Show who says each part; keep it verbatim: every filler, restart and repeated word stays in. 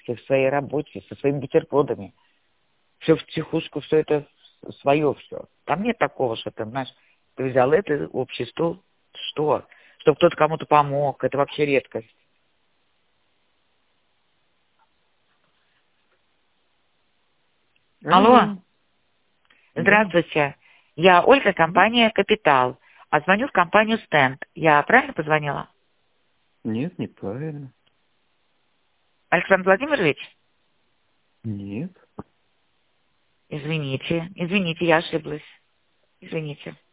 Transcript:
Speaker 1: все в своей работе, со своими бутербродами. Все в психушку, все это свое все. Там нет такого, что ты, знаешь, ты взял это, общий стол, что? Чтобы кто-то кому-то помог, это вообще редкость. Алло,
Speaker 2: Алло.
Speaker 1: здравствуйте. Я Ольга, компания «Капитал». А звоню в компанию «Стенд». Я правильно позвонила?
Speaker 2: Нет, неправильно.
Speaker 1: Александр Владимирович?
Speaker 2: Нет.
Speaker 1: Извините, извините, я ошиблась. Извините.